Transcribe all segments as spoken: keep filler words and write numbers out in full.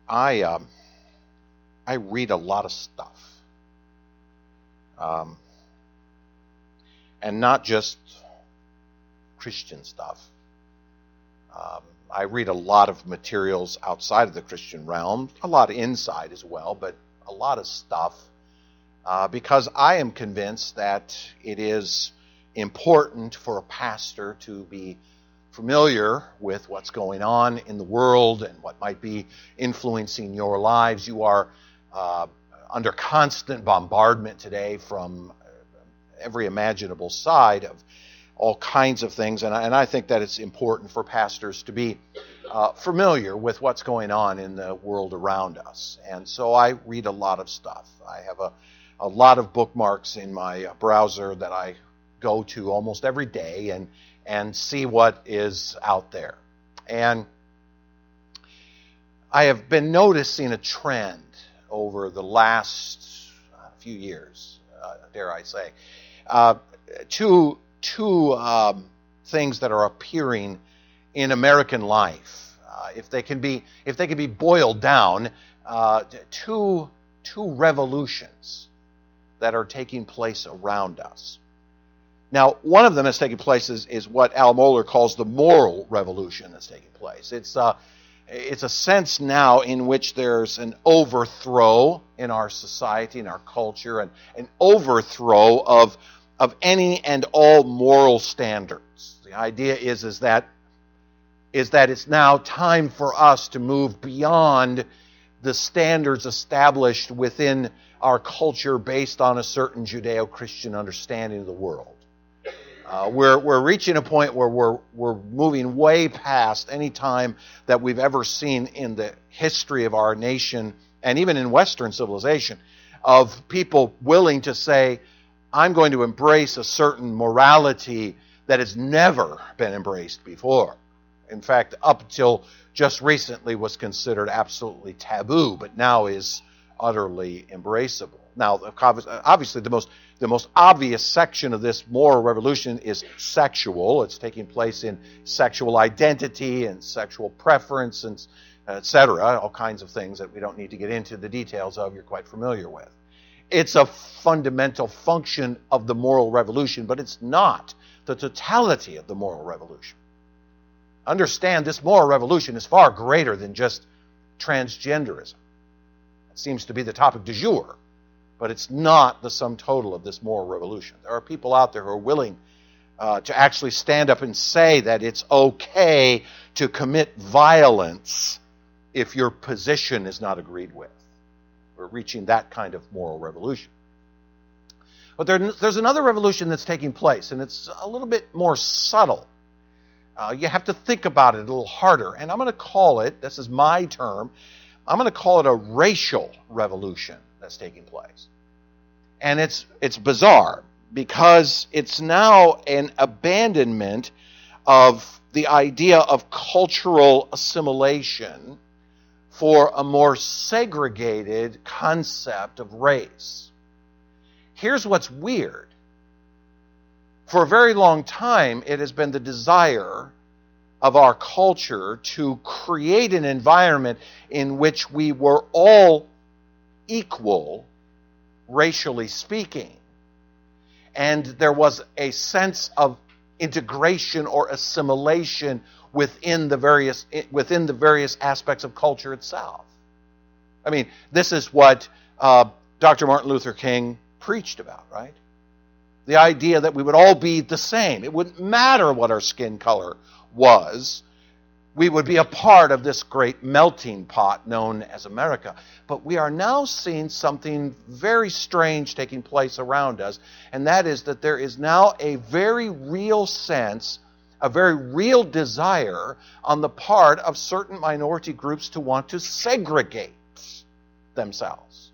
I um, I read a lot of stuff, um, and not just Christian stuff. Um, I read a lot of materials outside of the Christian realm, a lot inside as well, but a lot of stuff uh, because I am convinced that it is important for a pastor to be familiar with what's going on in the world and what might be influencing your lives. You are uh, under constant bombardment today from every imaginable side of all kinds of things, and I, and I think that it's important for pastors to be uh, familiar with what's going on in the world around us. And so I read a lot of stuff. I have a, a lot of bookmarks in my browser that I go to almost every day and and see what is out there. And I have been noticing a trend over the last few years, uh, dare I say, uh, two, two um, things that are appearing in American life. Uh, if they can be, if they can be boiled down, uh, two, two revolutions that are taking place around us. Now, one of them that's taking place is, is what Al Mohler calls the moral revolution that's taking place. It's, uh, it's a sense now in which there's an overthrow in our society, in our culture, and an overthrow of, of any and all moral standards. The idea is, is, that, is that it's now time for us to move beyond the standards established within our culture based on a certain Judeo-Christian understanding of the world. Uh, we're we're reaching a point where we're we're moving way past any time that we've ever seen in the history of our nation and even in Western civilization of people willing to say, I'm going to embrace a certain morality that has never been embraced before. In fact, up until just recently was considered absolutely taboo, but now is utterly embraceable. Now, obviously, the most the most obvious section of this moral revolution is sexual. It's taking place in sexual identity and sexual preference, and et cetera, all kinds of things that we don't need to get into the details of. You're quite familiar with. It's a fundamental function of the moral revolution, but it's not the totality of the moral revolution. Understand, this moral revolution is far greater than just transgenderism. It seems to be the topic du jour, but it's not the sum total of this moral revolution. There are people out there who are willing uh, to actually stand up and say that it's okay to commit violence if your position is not agreed with. We're reaching that kind of moral revolution. But there, there's another revolution that's taking place, and it's a little bit more subtle. Uh, you have to think about it a little harder, and I'm going to call it, this is my term, I'm going to call it a racial revolution that's taking place. And it's it's bizarre because it's now an abandonment of the idea of cultural assimilation for a more segregated concept of race. Here's what's weird. For a very long time, it has been the desire of our culture to create an environment in which we were all equal, racially speaking. And there was a sense of integration or assimilation within the various within the various aspects of culture itself. I mean, this is what uh, Doctor Martin Luther King preached about, right? The idea that we would all be the same. It wouldn't matter what our skin color was. We would be a part of this great melting pot known as America. But we are now seeing something very strange taking place around us, and that is that there is now a very real sense, a very real desire on the part of certain minority groups to want to segregate themselves.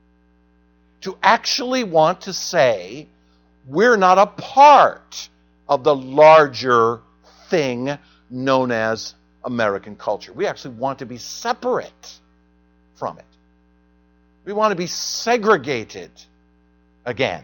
To actually want to say, we're not a part of the larger thing known as American culture. We actually want to be separate from it. We want to be segregated again.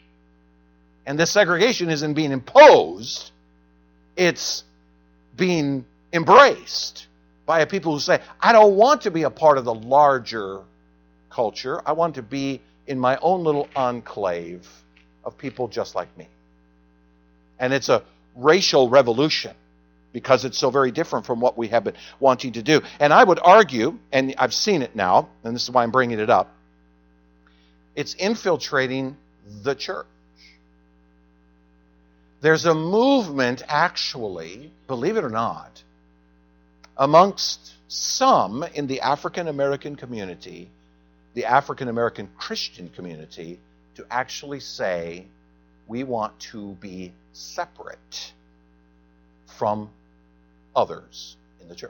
And this segregation isn't being imposed, it's being embraced. by a people who say, I don't want to be a part of the larger culture. I want to be in my own little enclave of people just like me. And it's a racial revolution because it's so very different from what we have been wanting to do. And I would argue, and I've seen it now, and this is why I'm bringing it up, it's infiltrating the church. There's a movement, actually, believe it or not, amongst some in the African American community, the African American Christian community, to actually say, we want to be separate from others in the church.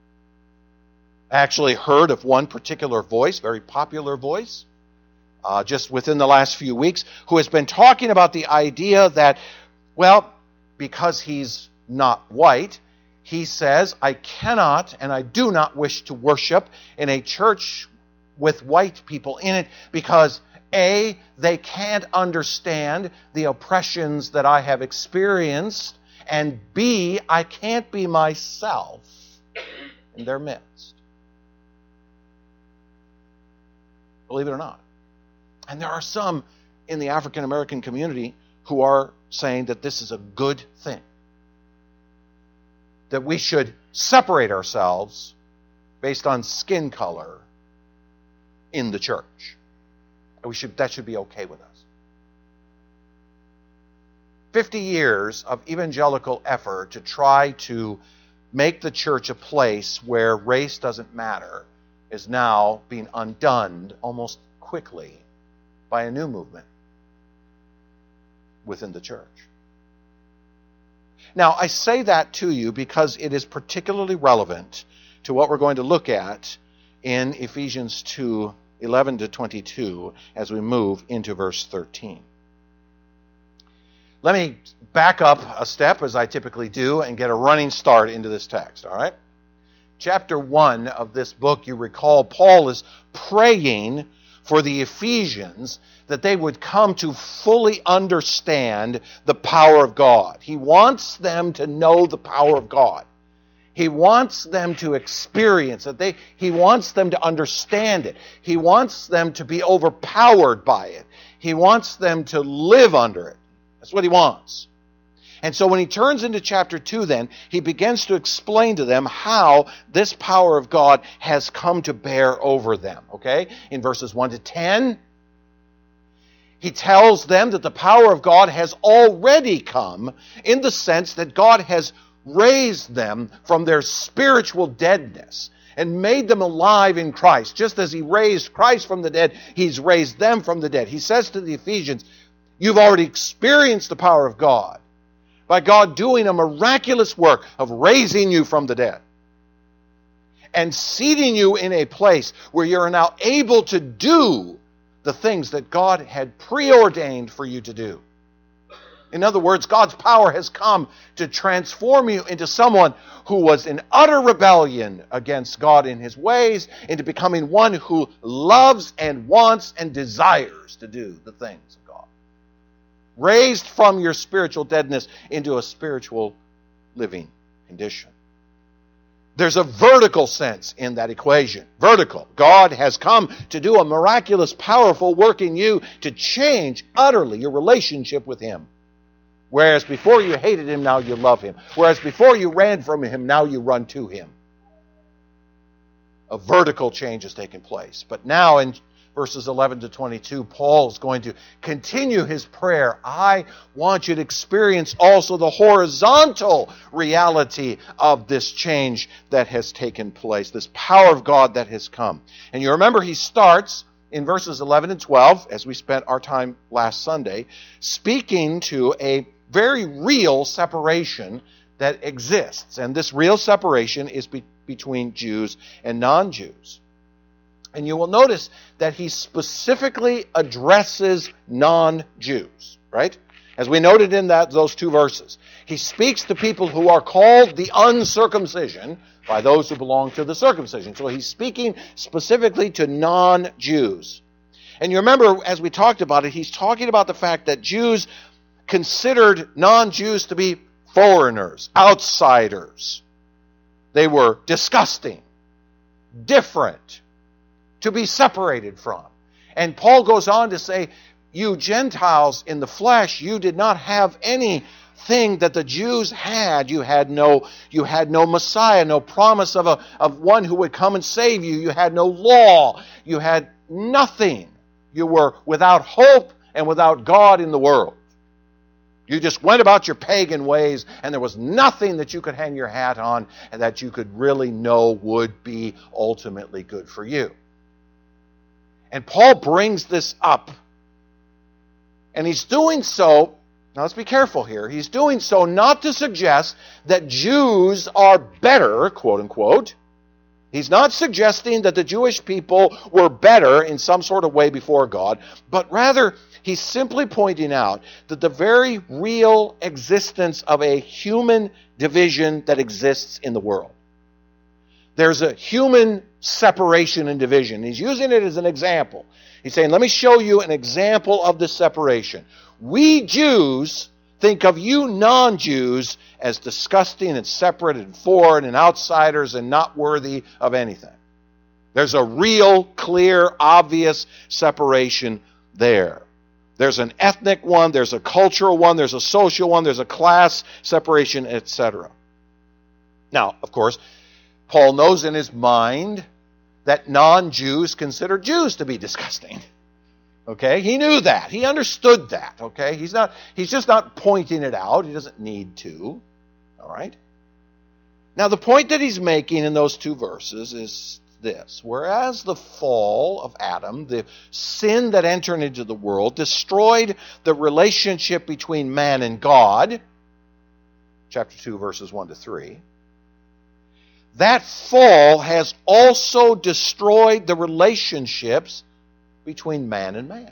I actually heard of one particular voice, very popular voice, uh, just within the last few weeks, who has been talking about the idea that, well, because he's not white, he says, I cannot and I do not wish to worship in a church with white people in it because, A, they can't understand the oppressions that I have experienced, and B, I can't be myself in their midst. Believe it or not. And there are some in the African American community who are saying that this is a good thing. That we should separate ourselves based on skin color in the church. We should, that should be okay with us. Fifty years of evangelical effort to try to make the church a place where race doesn't matter is now being undone almost quickly by a new movement within the church. Now, I say that to you because it is particularly relevant to what we're going to look at in Ephesians two, eleven to twenty-two as we move into verse thirteen. Let me back up a step, as I typically do, and get a running start into this text, all right? Chapter one of this book, you recall, Paul is praying for the Ephesians that they would come to fully understand the power of God. He wants them to know the power of God. He wants them to experience it. They, he wants them to understand it. He wants them to be overpowered by it. He wants them to live under it. That's what he wants. And so when he turns into chapter two then, he begins to explain to them how this power of God has come to bear over them. Okay? In verses one to ten, he tells them that the power of God has already come in the sense that God has raised them from their spiritual deadness and made them alive in Christ. Just as he raised Christ from the dead, he's raised them from the dead. He says to the Ephesians, you've already experienced the power of God by God doing a miraculous work of raising you from the dead and seating you in a place where you're now able to do the things that God had preordained for you to do. In other words, God's power has come to transform you into someone who was in utter rebellion against God in his ways, into becoming one who loves and wants and desires to do the things of God. Raised from your spiritual deadness into a spiritual living condition. There's a vertical sense in that equation. Vertical. God has come to do a miraculous, powerful work in you to change utterly your relationship with him. Whereas before you hated him, now you love him. Whereas before you ran from him, now you run to him. A vertical change has taken place. But now in verses eleven to twenty-two, Paul is going to continue his prayer. I want you to experience also the horizontal reality of this change that has taken place, this power of God that has come. And you remember he starts in verses eleven and twelve, as we spent our time last Sunday, speaking to a very real separation that exists. And this real separation is be- between Jews and non-Jews. And you will notice that he specifically addresses non-Jews, right? As we noted in that those two verses. He speaks to people who are called the uncircumcision by those who belong to the circumcision. So he's speaking specifically to non-Jews. And you remember, as we talked about it, he's talking about the fact that Jews considered non-Jews to be foreigners, outsiders. They They were disgusting, different, to be separated from. And Paul goes on to say, you Gentiles in the flesh, you did not have anything that the Jews had. You had no, you had no Messiah, no promise of, a, of one who would come and save you. You had no law. You had nothing. You were without hope and without God in the world. You just went about your pagan ways, and there was nothing that you could hang your hat on and that you could really know would be ultimately good for you. And Paul brings this up, and he's doing so, now let's be careful here, he's doing so not to suggest that Jews are better, quote unquote. He's not suggesting that the Jewish people were better in some sort of way before God, but rather he's simply pointing out that the very real existence of a human division that exists in the world. There's a human separation and division. He's using it as an example. He's saying, let me show you an example of this separation. We Jews think of you non-Jews as disgusting and separate and foreign and outsiders and not worthy of anything. There's a real, clear, obvious separation there. There's an ethnic one, there's a cultural one, there's a social one, there's a class separation, et cetera. Now, of course, Paul knows in his mind that non-Jews consider Jews to be disgusting. Okay? He knew that. He understood that. Okay? He's not, he's just not pointing it out. He doesn't need to. All right? Now, the point that he's making in those two verses is this. Whereas the fall of Adam, the sin that entered into the world, destroyed the relationship between man and God, chapter two, verses one to three, that fall has also destroyed the relationships between man and man.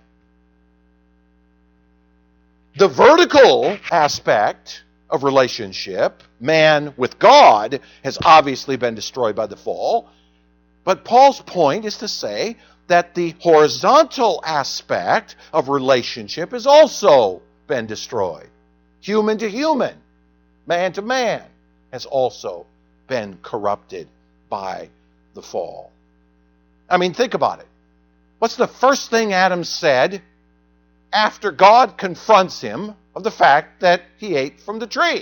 The vertical aspect of relationship, man with God, has obviously been destroyed by the fall. But Paul's point is to say that the horizontal aspect of relationship has also been destroyed. Human to human, man to man, has also been corrupted by the fall. I mean, think about it. What's the first thing Adam said after God confronts him of the fact that he ate from the tree?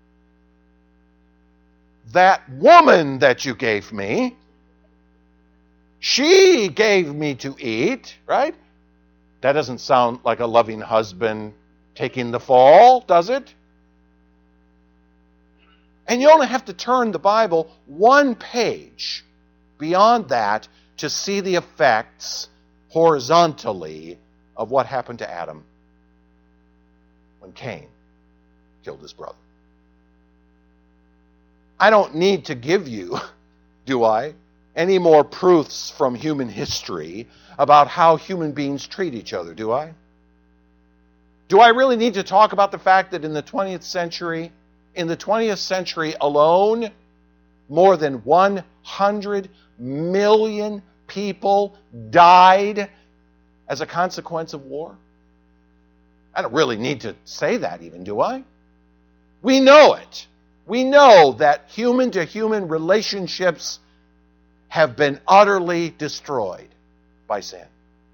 That woman that you gave me, she gave me to eat, right? That doesn't sound like a loving husband taking the fall, does it? And you only have to turn the Bible one page beyond that to see the effects horizontally of what happened to Adam when Cain killed his brother. I don't need to give you, do I, any more proofs from human history about how human beings treat each other, do I? Do I really need to talk about the fact that in the twentieth century, in the twentieth century alone, more than one hundred million people died as a consequence of war? I don't really need to say that even, do I? We know it. We know that human-to-human relationships have been utterly destroyed by sin.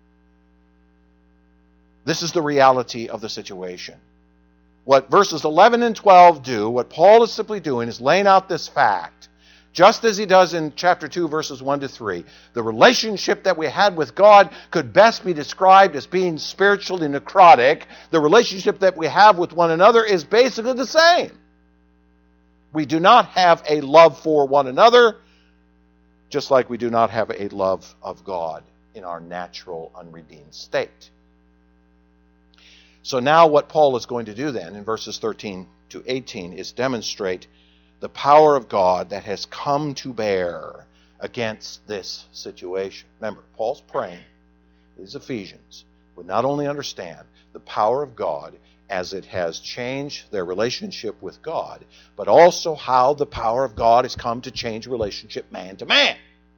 This is the reality of the situation. What verses eleven and twelve do, what Paul is simply doing, is laying out this fact, just as he does in chapter two, verses one to three. The relationship that we had with God could best be described as being spiritually necrotic. The relationship that we have with one another is basically the same. We do not have a love for one another, just like we do not have a love of God in our natural, unredeemed state. So now what Paul is going to do then in verses thirteen to eighteen is demonstrate the power of God that has come to bear against this situation. Remember, Paul's praying these Ephesians would not only understand the power of God as it has changed their relationship with God, but also how the power of God has come to change relationship man to man.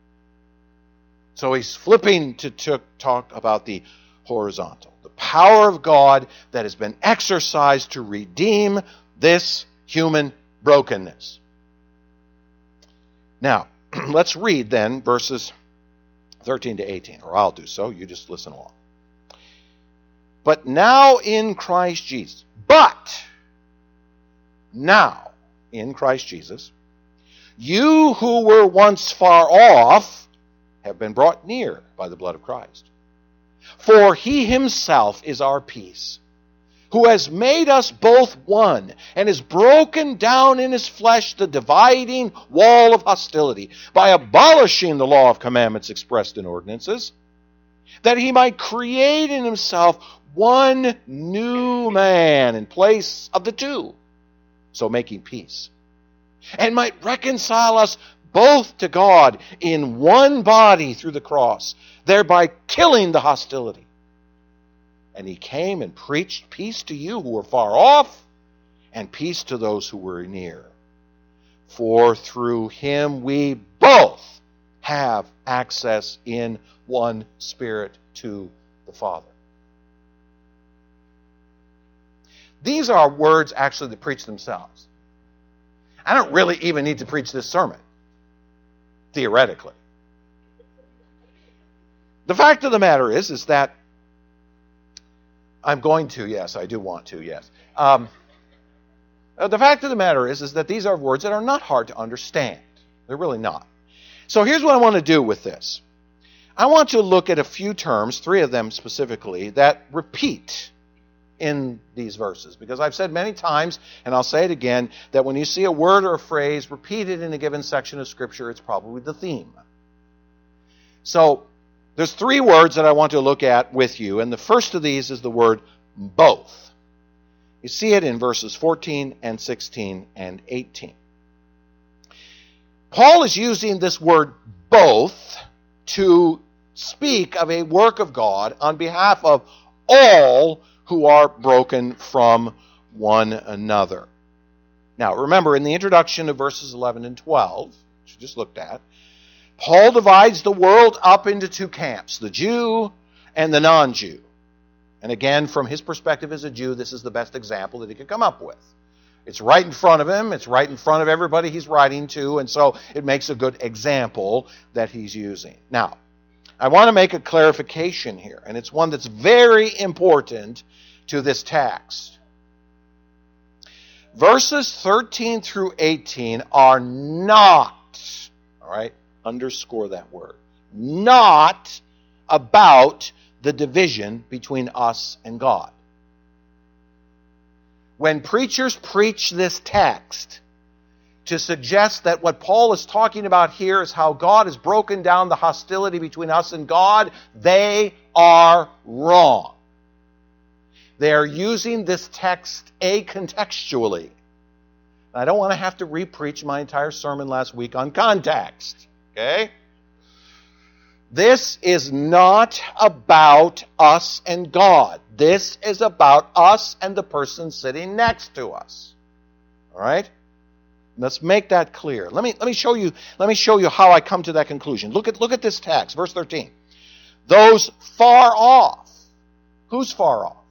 So he's flipping to, to talk about the horizontal. The power of God that has been exercised to redeem this human brokenness. Now, let's read then verses thirteen to eighteen, or I'll do so. You just listen along. But now in Christ Jesus, but now in Christ Jesus, you who were once far off have been brought near by the blood of Christ. For he himself is our peace, who has made us both one, and has broken down in his flesh the dividing wall of hostility, by abolishing the law of commandments expressed in ordinances, that he might create in himself one new man in place of the two, so making peace, and might reconcile us both to God in one body through the cross, thereby killing the hostility. And he came and preached peace to you who were far off, and peace to those who were near. For through him we both have access in one Spirit to the Father. These are words actually that preach themselves. I don't really even need to preach this sermon, theoretically. The fact of the matter is, is that I'm going to, yes, I do want to, yes. Um, the fact of the matter is, is that these are words that are not hard to understand. They're really not. So here's what I want to do with this. I want to look at a few terms, three of them specifically, that repeat in these verses. Because I've said many times, and I'll say it again, that when you see a word or a phrase repeated in a given section of Scripture, it's probably the theme. So there's three words that I want to look at with you, and the first of these is the word both. You see it in verses fourteen and sixteen and eighteen. Paul is using this word both to speak of a work of God on behalf of all who are broken from one another. Now, remember, in the introduction of verses eleven and twelve, which we just looked at, Paul divides the world up into two camps, the Jew and the non-Jew. And again, from his perspective as a Jew, this is the best example that he could come up with. It's right in front of him. It's right in front of everybody he's writing to. And so it makes a good example that he's using. Now, I want to make a clarification here, and it's one that's very important to this text. Verses thirteen through eighteen are not, all right, underscore that word, not about the division between us and God. When preachers preach this text to suggest that what Paul is talking about here is how God has broken down the hostility between us and God, they are wrong. They are using this text acontextually. I don't want to have to re-preach my entire sermon last week on context. Okay? This is not about us and God. This is about us and the person sitting next to us. All right? Let's make that clear. Let me let me show you let me show you how I come to that conclusion. Look at look at this text, verse thirteen. Those far off. Who's far off?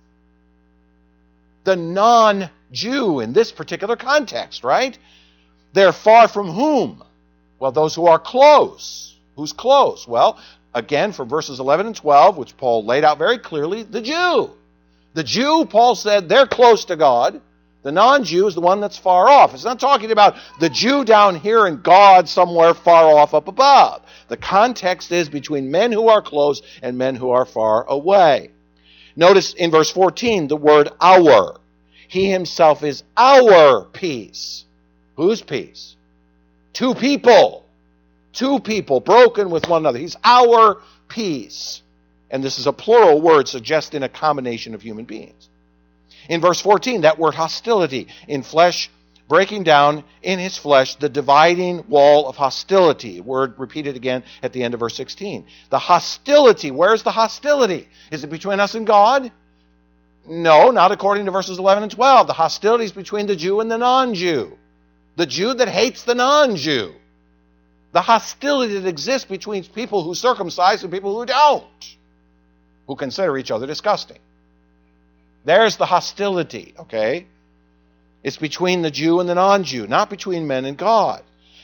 The non-Jew in this particular context, right? They're far from whom? Well, those who are close. Who's close? Well, again, from verses eleven and twelve, which Paul laid out very clearly, the Jew. The Jew, Paul said, they're close to God. The non-Jew is the one that's far off. It's not talking about the Jew down here and God somewhere far off up above. The context is between men who are close and men who are far away. Notice in verse fourteen the word our. He himself is our peace. Whose peace? Two people. Two people broken with one another. He's our peace. And this is a plural word suggesting a combination of human beings. In verse fourteen, that word hostility, in flesh, breaking down in his flesh the dividing wall of hostility. Word repeated again at the end of verse sixteen. The hostility, where's the hostility? Is it between us and God? No, not according to verses eleven and twelve. The hostility is between the Jew and the non-Jew. The Jew that hates the non-Jew. The hostility that exists between people who circumcise and people who don't, who consider each other disgusting. There's the hostility, okay? It's between the Jew and the non-Jew, not between men and God.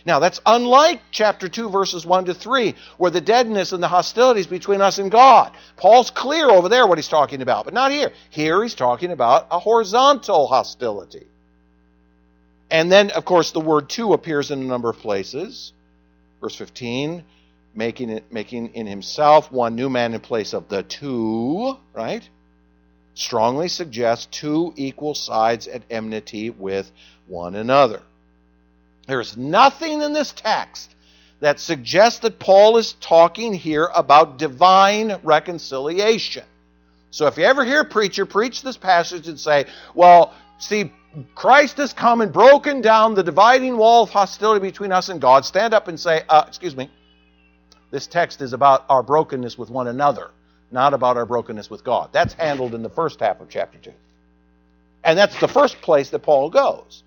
Now, that's unlike chapter two, verses one to three, where the deadness and the hostilities between us and God. Paul's clear over there what he's talking about, but not here. Here he's talking about a horizontal hostility. And then, of course, the word two appears in a number of places. Verse fifteen, making it, making in himself one new man in place of the two, right? Strongly suggests two equal sides at enmity with one another. There's nothing in this text that suggests that Paul is talking here about divine reconciliation. So if you ever hear a preacher preach this passage and say, well, see, Christ has come and broken down the dividing wall of hostility between us and God, stand up and say, uh, excuse me, this text is about our brokenness with one another, not about our brokenness with God. That's handled in the first half of chapter two. And that's the first place that Paul goes.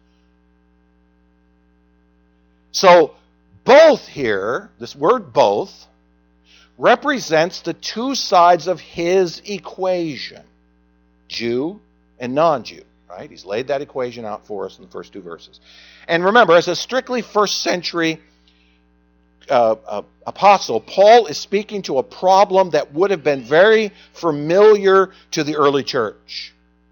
So both here, this word both, represents the two sides of his equation, Jew and non-Jew. Right? He's laid that equation out for us in the first two verses. And remember, as a strictly first century uh, uh, apostle, Paul is speaking to a problem that would have been very familiar to the early church.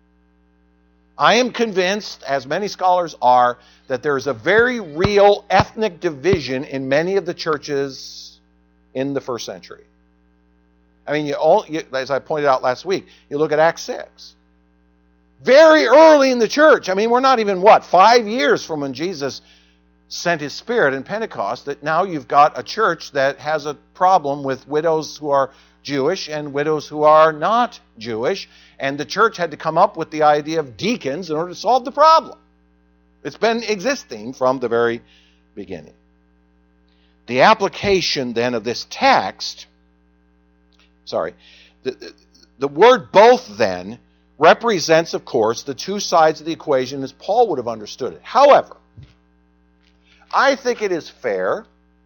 I am convinced, as many scholars are, that there is a very real ethnic division in many of the churches in the first century. I mean, you all, you, as I pointed out last week, you look at Acts six. Very early in the church, I mean, we're not even, what, five years from when Jesus sent his Spirit in Pentecost, that now you've got a church that has a problem with widows who are Jewish and widows who are not Jewish, and the church had to come up with the idea of deacons in order to solve the problem. It's been existing from the very beginning. The application then of this text, sorry, the, the, the word both then represents, of course, the two sides of the equation as Paul would have understood it. However, I think it is fair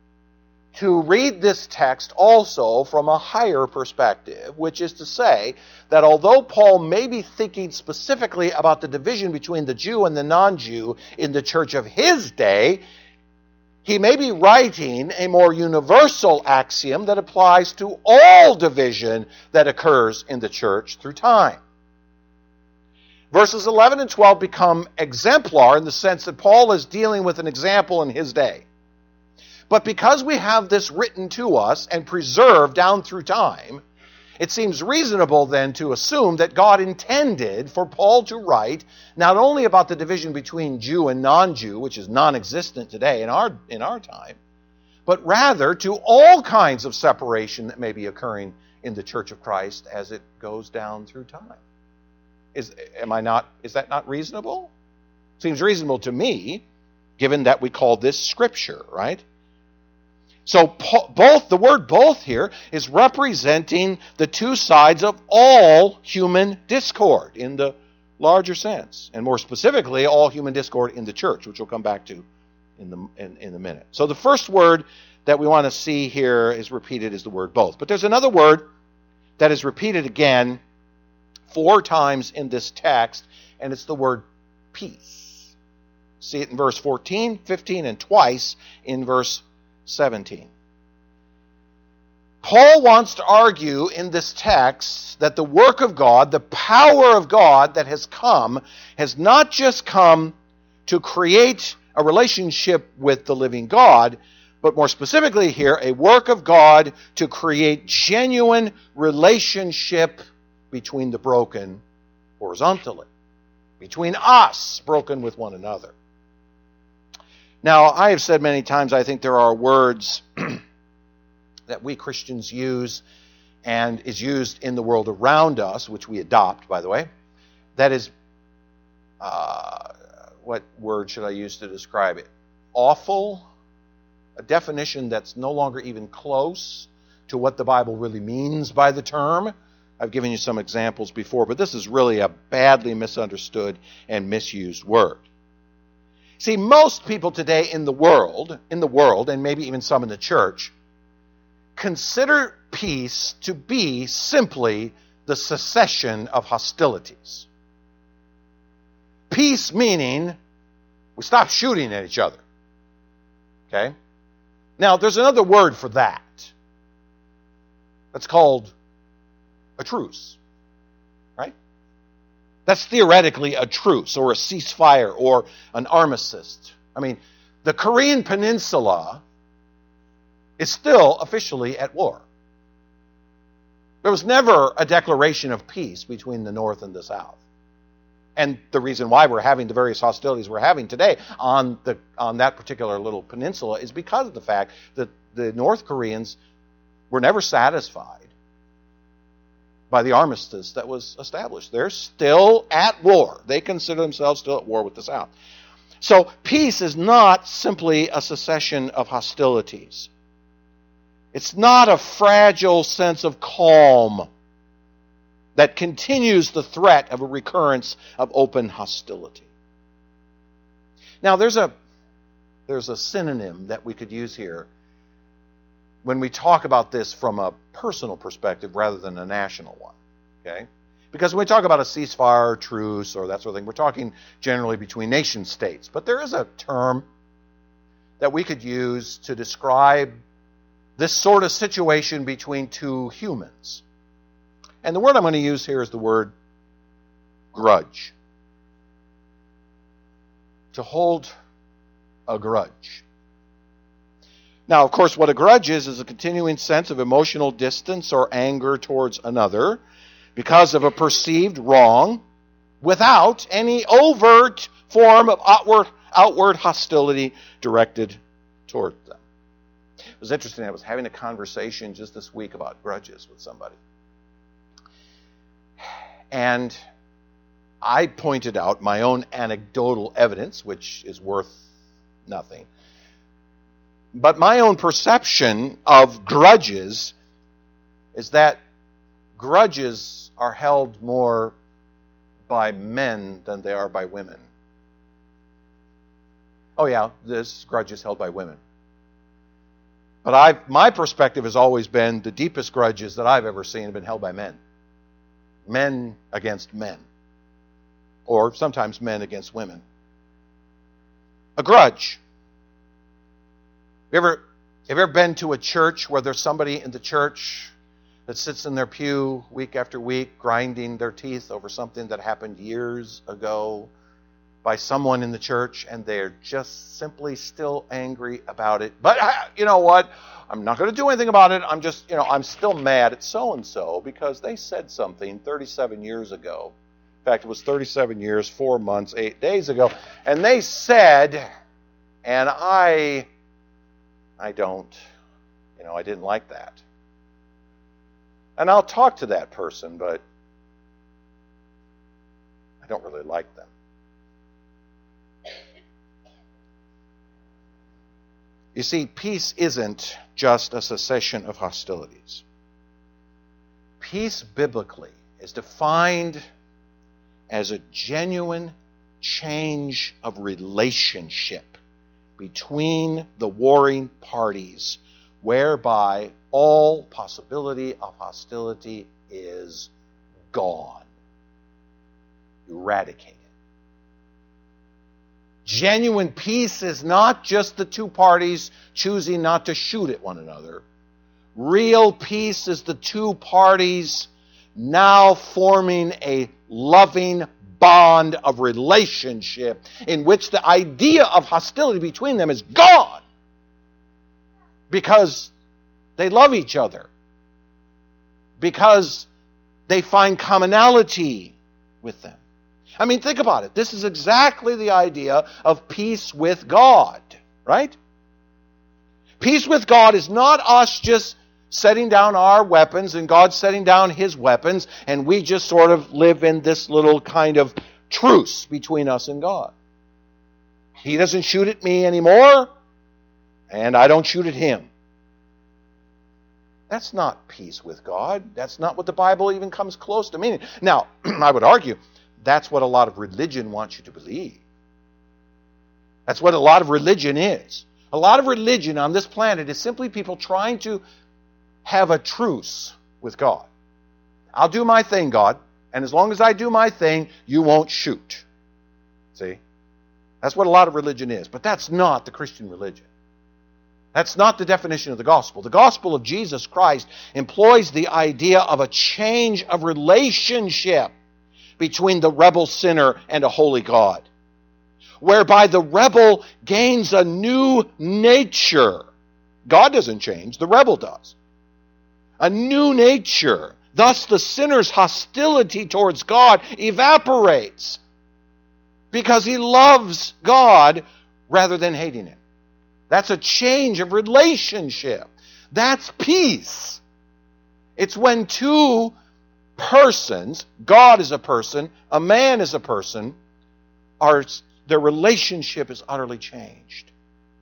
to read this text also from a higher perspective, which is to say that although Paul may be thinking specifically about the division between the Jew and the non-Jew in the church of his day, he may be writing a more universal axiom that applies to all division that occurs in the church through time. Verses eleven and twelve become exemplar in the sense that Paul is dealing with an example in his day. But because we have this written to us and preserved down through time, it seems reasonable then to assume that God intended for Paul to write not only about the division between Jew and non-Jew, which is non-existent today in our, in our time, but rather to all kinds of separation that may be occurring in the Church of Christ as it goes down through time. Is, am I not, is that not reasonable? Seems reasonable to me, given that we call this Scripture, right? So both, the word both here is representing the two sides of all human discord in the larger sense, and more specifically, all human discord in the church, which we'll come back to in the in, in a minute. So the first word that we want to see here is repeated is the word both. But there's another word that is repeated again four times in this text, and it's the word peace. See it in verse fourteen, fifteen, and twice in verse seventeen. Paul wants to argue in this text that the work of God, the power of God that has come, has not just come to create a relationship with the living God, but more specifically here, a work of God to create genuine relationship between the broken horizontally, between us broken with one another. Now, I have said many times, I think there are words that we Christians use and is used in the world around us, which we adopt, by the way. That is, uh, what word should I use to describe it? Awful, a definition that's no longer even close to what the Bible really means by the term. I've given you some examples before, but this is really a badly misunderstood and misused word. See, most people today in the world, in the world, and maybe even some in the church, consider peace to be simply the cessation of hostilities. Peace meaning we stop shooting at each other. Okay? Now, there's another word for that. That's called a truce. Right? That's theoretically a truce or a ceasefire or an armistice. I mean, the Korean Peninsula is still officially at war. There was never a declaration of peace between the North and the South. And the reason why we're having the various hostilities we're having today on the on that particular little peninsula is because of the fact that the North Koreans were never satisfied by the armistice that was established. They're still at war. They consider themselves still at war with the South. So peace is not simply a cessation of hostilities. It's not a fragile sense of calm that continues the threat of a recurrence of open hostility. Now, there's a there's a synonym that we could use here when we talk about this from a personal perspective rather than a national one. Okay? Because when we talk about a ceasefire, truce, or that sort of thing, we're talking generally between nation states. But there is a term that we could use to describe this sort of situation between two humans. And the word I'm going to use here is the word grudge. To hold a grudge. Now, of course, what a grudge is, is a continuing sense of emotional distance or anger towards another because of a perceived wrong without any overt form of outward, outward hostility directed toward them. It was interesting. I was having a conversation just this week about grudges with somebody. And I pointed out my own anecdotal evidence, which is worth nothing. But my own perception of grudges is that grudges are held more by men than they are by women. Oh yeah, this grudge is held by women. But I've, my perspective has always been the deepest grudges that I've ever seen have been held by men. Men against men. Or sometimes men against women. A grudge. Have you ever, have you ever been to a church where there's somebody in the church that sits in their pew week after week grinding their teeth over something that happened years ago by someone in the church, and they're just simply still angry about it? But I, you know what? I'm not going to do anything about it. I'm just, you know, I'm still mad at so-and-so because they said something thirty-seven years ago. In fact, it was thirty-seven years, four months, eight days ago. And they said, and I, I don't, you know, I didn't like that. And I'll talk to that person, but I don't really like them. You see, peace isn't just a cessation of hostilities. Peace biblically is defined as a genuine change of relationship between the warring parties, whereby all possibility of hostility is gone, eradicated. Genuine peace is not just the two parties choosing not to shoot at one another. Real peace is the two parties now forming a loving bond of relationship in which the idea of hostility between them is gone because they love each other, because they find commonality with them. I mean, think about it. This is exactly the idea of peace with God, right? Peace with God is not us just setting down our weapons and God setting down his weapons, and we just sort of live in this little kind of truce between us and God. He doesn't shoot at me anymore, and I don't shoot at him. That's not peace with God. That's not what the Bible even comes close to meaning. Now, I would argue that's what a lot of religion wants you to believe. That's what a lot of religion is. A lot of religion on this planet is simply people trying to have a truce with God. I'll do my thing, God, and as long as I do my thing, you won't shoot. See? That's what a lot of religion is. But that's not the Christian religion. That's not the definition of the gospel. The gospel of Jesus Christ employs the idea of a change of relationship between the rebel sinner and a holy God, whereby the rebel gains a new nature. God doesn't change, the rebel does. A new nature. Thus, the sinner's hostility towards God evaporates because he loves God rather than hating him. That's a change of relationship. That's peace. It's when two persons, God is a person, a man is a person, are, their relationship is utterly changed.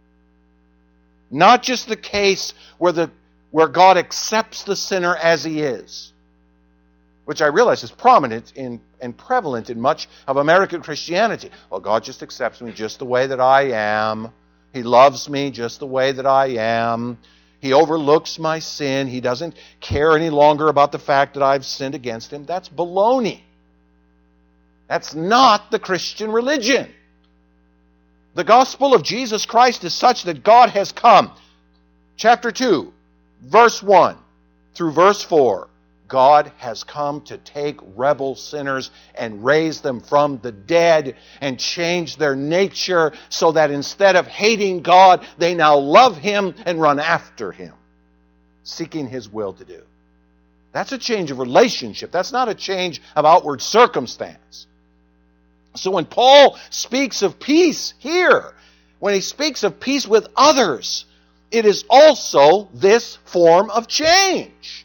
Not just the case where, the, where God accepts the sinner as he is, which I realize is prominent in, and prevalent in much of American Christianity. Well, God just accepts me just the way that I am. He loves me just the way that I am. He overlooks my sin. He doesn't care any longer about the fact that I've sinned against him. That's baloney. That's not the Christian religion. The gospel of Jesus Christ is such that God has come. Chapter two, verse one through verse four. God has come to take rebel sinners and raise them from the dead and change their nature so that instead of hating God, they now love him and run after him, seeking his will to do. That's a change of relationship. That's not a change of outward circumstance. So when Paul speaks of peace here, when he speaks of peace with others, it is also this form of change.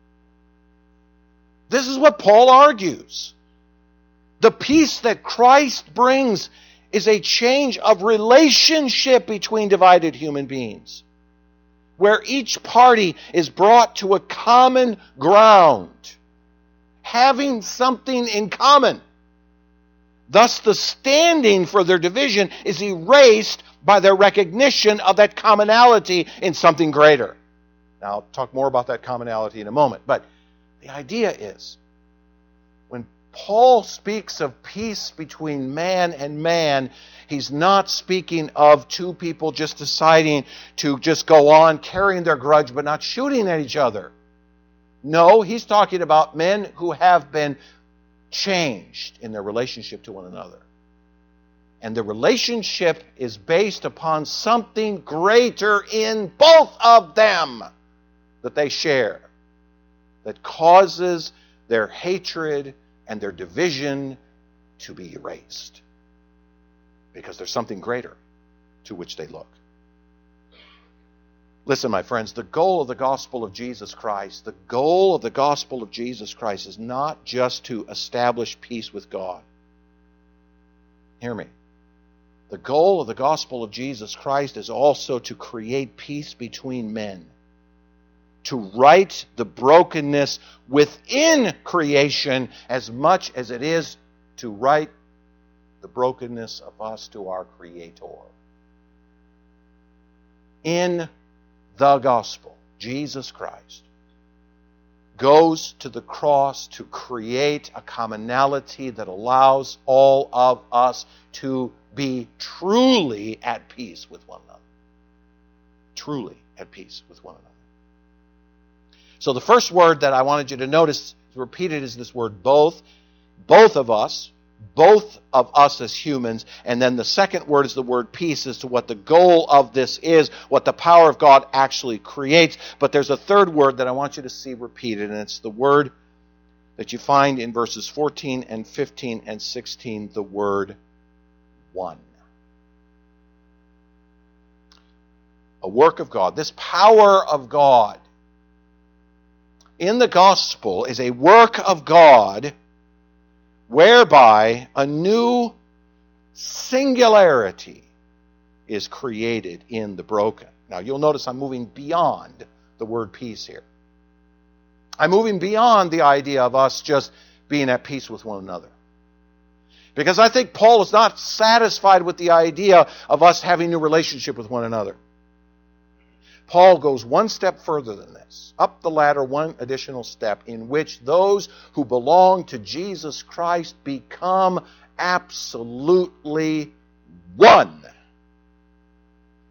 This is what Paul argues. The peace that Christ brings is a change of relationship between divided human beings, where each party is brought to a common ground, having something in common. Thus, the standing for their division is erased by their recognition of that commonality in something greater. Now, I'll talk more about that commonality in a moment, but the idea is, when Paul speaks of peace between man and man, he's not speaking of two people just deciding to just go on carrying their grudge but not shooting at each other. No, he's talking about men who have been changed in their relationship to one another. And the relationship is based upon something greater in both of them that they share, that causes their hatred and their division to be erased. Because there's something greater to which they look. Listen, my friends, the goal of the gospel of Jesus Christ, the goal of the gospel of Jesus Christ is not just to establish peace with God. Hear me. The goal of the gospel of Jesus Christ is also to create peace between men, to right the brokenness within creation as much as it is to right the brokenness of us to our Creator. In the gospel, Jesus Christ goes to the cross to create a commonality that allows all of us to be truly at peace with one another. Truly at peace with one another. So the first word that I wanted you to notice repeated is this word both. Both of us. Both of us as humans. And then the second word is the word peace as to what the goal of this is, what the power of God actually creates. But there's a third word that I want you to see repeated, and it's the word that you find in verses fourteen and fifteen and sixteen, the word one. A work of God. This power of God in the gospel is a work of God whereby a new singularity is created in the broken. Now you'll notice I'm moving beyond the word peace here. I'm moving beyond the idea of us just being at peace with one another. Because I think Paul is not satisfied with the idea of us having a relationship with one another. Paul goes one step further than this, up the ladder one additional step, in which those who belong to Jesus Christ become absolutely one.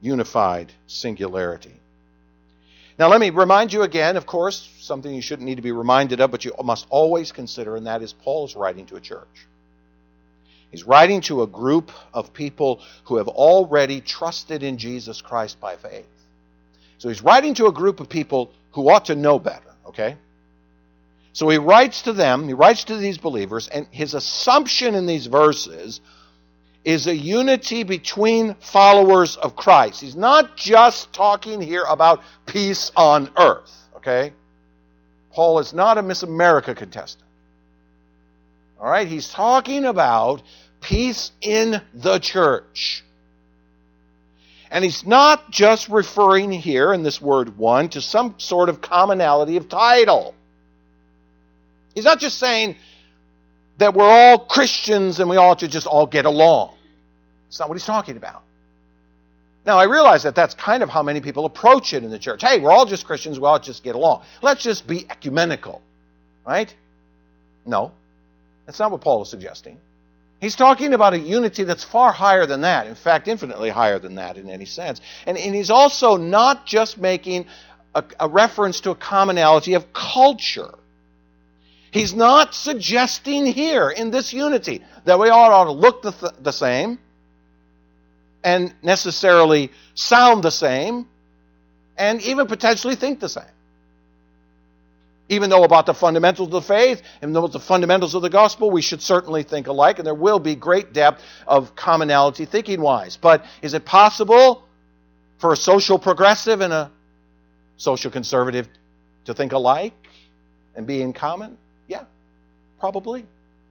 unified singularity. Now let me remind you again, of course, something you shouldn't need to be reminded of, but you must always consider, and that is Paul is writing to a church. He's writing to a group of people who have already trusted in Jesus Christ by faith. So he's writing to a group of people who ought to know better, okay? So he writes to them, he writes to these believers, and his assumption in these verses is a unity between followers of Christ. He's not just talking here about peace on earth, okay? Paul is not a Miss America contestant. All right? He's talking about peace in the church. And he's not just referring here in this word one to some sort of commonality of title. He's not just saying that we're all Christians and we ought to just all get along. That's not what he's talking about. Now, I realize that that's kind of how many people approach it in the church. Hey, we're all just Christians, we ought to just get along. Let's just be ecumenical. Right? No. That's not what Paul is suggesting. He's talking about a unity that's far higher than that. In fact, infinitely higher than that in any sense. And, and he's also not just making a, a reference to a commonality of culture. He's not suggesting here in this unity that we all ought to look the, th- the same and necessarily sound the same and even potentially think the same. Even though about the fundamentals of the faith and about the fundamentals of the gospel, we should certainly think alike, and there will be great depth of commonality thinking-wise. But is it possible for a social progressive and a social conservative to think alike and be in common? Yeah, probably.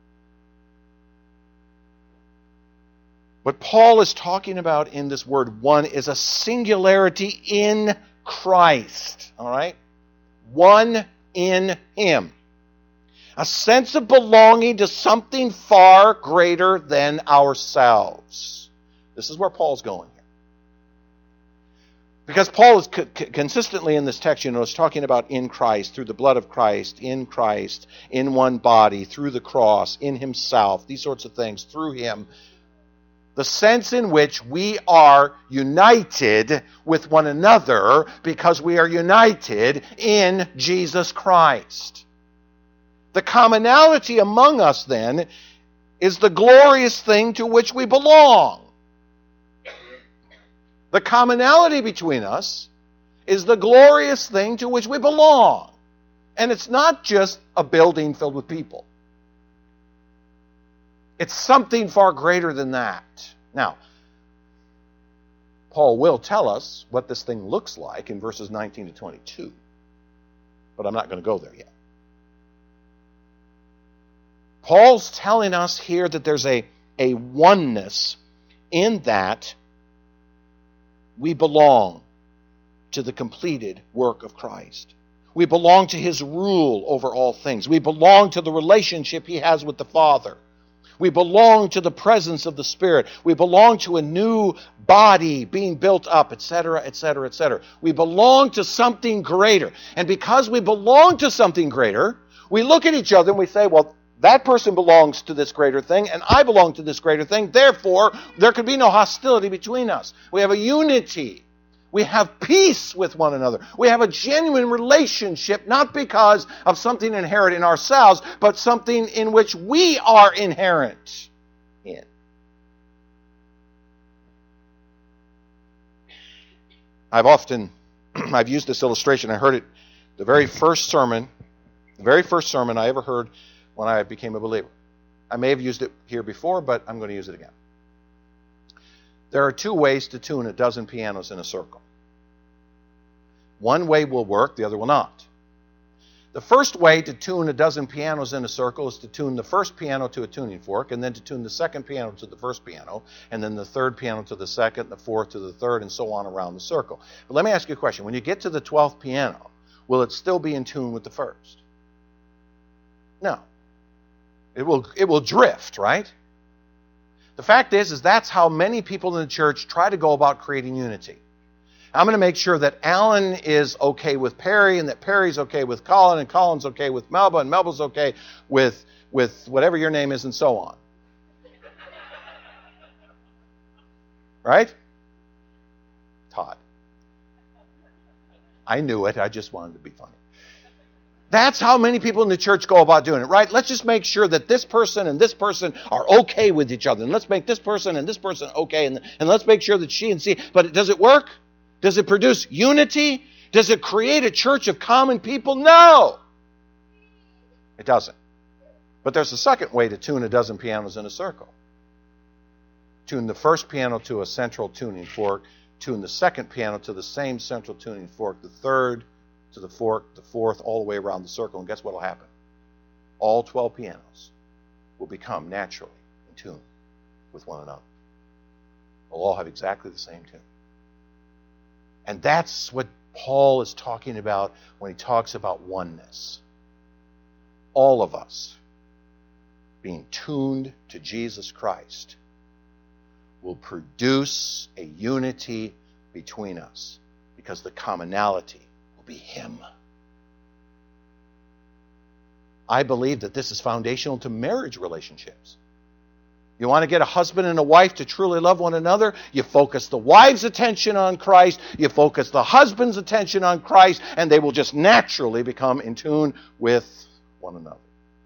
What Paul is talking about in this word one is a singularity in Christ. All right? One in Him. A sense of belonging to something far greater than ourselves. This is where Paul's going here. Because Paul is co- consistently in this text, you know, is talking about in Christ, through the blood of Christ, in Christ, in one body, through the cross, in Himself, these sorts of things, through Him. The sense in which we are united with one another because we are united in Jesus Christ. The commonality among us, then, is the glorious thing to which we belong. The commonality between us is the glorious thing to which we belong. And it's not just a building filled with people. It's something far greater than that. Now, Paul will tell us what this thing looks like in verses nineteen to twenty-two. But I'm not going to go there yet. Paul's telling us here that there's a, a oneness in that we belong to the completed work of Christ. We belong to His rule over all things. We belong to the relationship He has with the Father. We belong to the presence of the Spirit. We belong to a new body being built up, et cetera, et cetera, et cetera. We belong to something greater. And because we belong to something greater, we look at each other and we say, well, that person belongs to this greater thing, and I belong to this greater thing. Therefore, there can be no hostility between us. We have a unity. We have peace with one another. We have a genuine relationship, not because of something inherent in ourselves, but something in which we are inherent in. I've often, I've used this illustration. I heard it the very first sermon, the very first sermon I ever heard when I became a believer. I may have used it here before, but I'm going to use it again. There are two ways to tune a dozen pianos in a circle. One way will work, the other will not. The first way to tune a dozen pianos in a circle is to tune the first piano to a tuning fork, and then to tune the second piano to the first piano, and then the third piano to the second, the fourth to the third, and so on around the circle. But let me ask you a question. When you get to the twelfth piano, will it still be in tune with the first? No. It will, it will drift, right? The fact is, is that's how many people in the church try to go about creating unity. I'm going to make sure that Alan is okay with Perry, and that Perry's okay with Colin, and Colin's okay with Melba, and Melba's okay with, with whatever your name is, and so on. Right? Todd. I knew it. I just wanted to be funny. That's how many people in the church go about doing it, right? Let's just make sure that this person and this person are okay with each other. And let's make this person and this person okay. And, and let's make sure that she and she. But does it work? Does it produce unity? Does it create a church of common people? No. It doesn't. But there's a second way to tune a dozen pianos in a circle. Tune the first piano to a central tuning fork. Tune the second piano to the same central tuning fork. The third to the fork, the fourth, all the way around the circle. And guess what will happen? All twelve pianos will become naturally in tune with one another. They'll all have exactly the same tune. And that's what Paul is talking about when he talks about oneness. All of us being tuned to Jesus Christ will produce a unity between us because the commonality will be Him. I believe that this is foundational to marriage relationships. You want to get a husband and a wife to truly love one another? You focus the wife's attention on Christ, you focus the husband's attention on Christ, and they will just naturally become in tune with one another.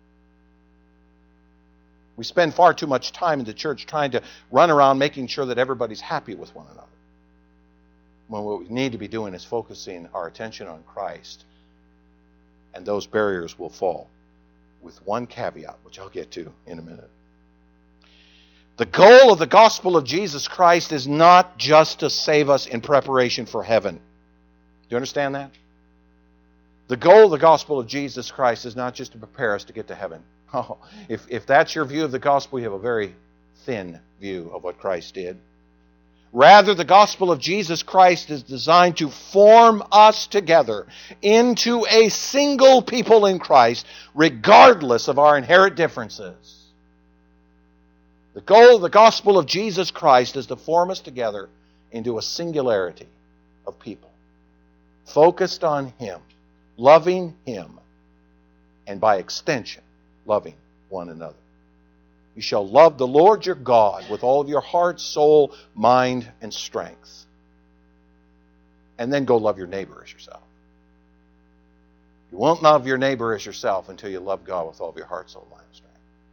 We spend far too much time in the church trying to run around making sure that everybody's happy with one another. When what we need to be doing is focusing our attention on Christ, and those barriers will fall. With one caveat, which I'll get to in a minute. The goal of the gospel of Jesus Christ is not just to save us in preparation for heaven. Do you understand that? The goal of the gospel of Jesus Christ is not just to prepare us to get to heaven. Oh, if, if that's your view of the gospel, you have a very thin view of what Christ did. Rather, the gospel of Jesus Christ is designed to form us together into a single people in Christ, regardless of our inherent differences. The goal of the gospel of Jesus Christ is to form us together into a singularity of people, focused on Him, loving Him, and by extension, loving one another. You shall love the Lord your God with all of your heart, soul, mind, and strength. And then go love your neighbor as yourself. You won't love your neighbor as yourself until you love God with all of your heart, soul, mind, and strength.